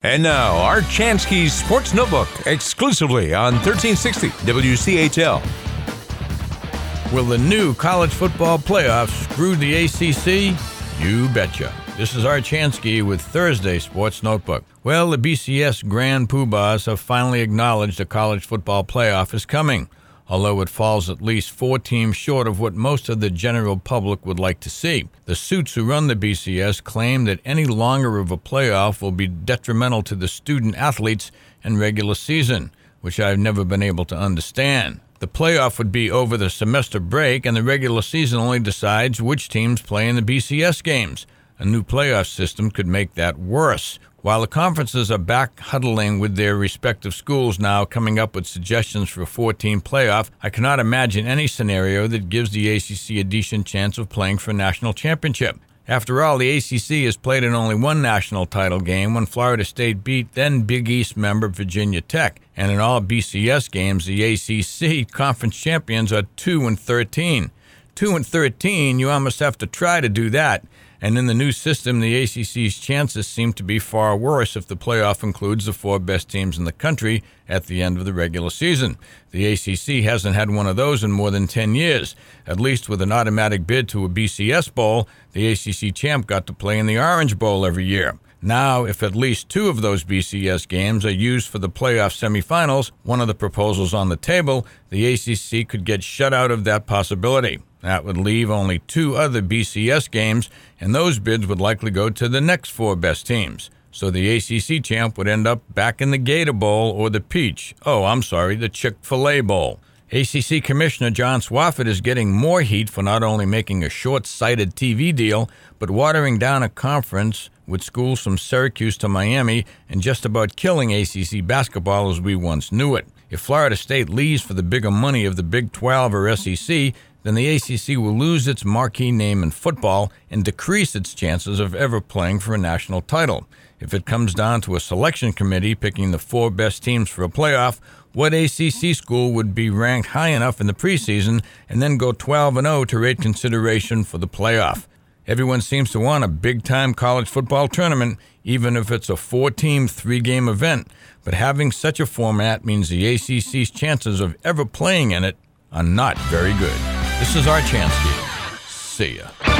And now, Art Chansky's Sports Notebook, exclusively on 1360 WCHL. Will the new college football playoffs screw the ACC? You betcha. This is Art Chansky with Thursday Sports Notebook. Well, the BCS Grand Poobahs have finally acknowledged a college football playoff is coming, although it falls at least 4 teams short of what most of the general public would like to see. The suits who run the BCS claim that any longer of a playoff will be detrimental to the student athletes and regular season, which I've never been able to understand. The playoff would be over the semester break, and the regular season only decides which teams play in the BCS games. A new playoff system could make that worse. While the conferences are back huddling with their respective schools now, coming up with suggestions for a 14 playoff, I cannot imagine any scenario that gives the ACC a decent chance of playing for a national championship. After all, the ACC has played in only one national title game when Florida State beat then Big East member Virginia Tech. And in all BCS games, the ACC conference champions are 2-13. 2-13, you almost have to try to do that. And in the new system, the ACC's chances seem to be far worse if the playoff includes the 4 best teams in the country at the end of the regular season. The ACC hasn't had one of those in more than 10 years. At least with an automatic bid to a BCS Bowl, the ACC champ got to play in the Orange Bowl every year. Now, if at least 2 of those BCS games are used for the playoff semifinals, one of the proposals on the table, the ACC could get shut out of that possibility. That would leave only 2 other BCS games, and those bids would likely go to the next 4 best teams. So the ACC champ would end up back in the Gator Bowl or the the Chick-fil-A Bowl. ACC Commissioner John Swofford is getting more heat for not only making a short-sighted TV deal, but watering down a conference with schools from Syracuse to Miami and just about killing ACC basketball as we once knew it. If Florida State leaves for the bigger money of the Big 12 or SEC, then the ACC will lose its marquee name in football and decrease its chances of ever playing for a national title. If it comes down to a selection committee picking the 4 best teams for a playoff, what ACC school would be ranked high enough in the preseason and then go 12-0 to rate consideration for the playoff? Everyone seems to want a big-time college football tournament, even if it's a 4-team, 3-game event. But having such a format means the ACC's chances of ever playing in it are not very good. This is Art Chansky. See ya.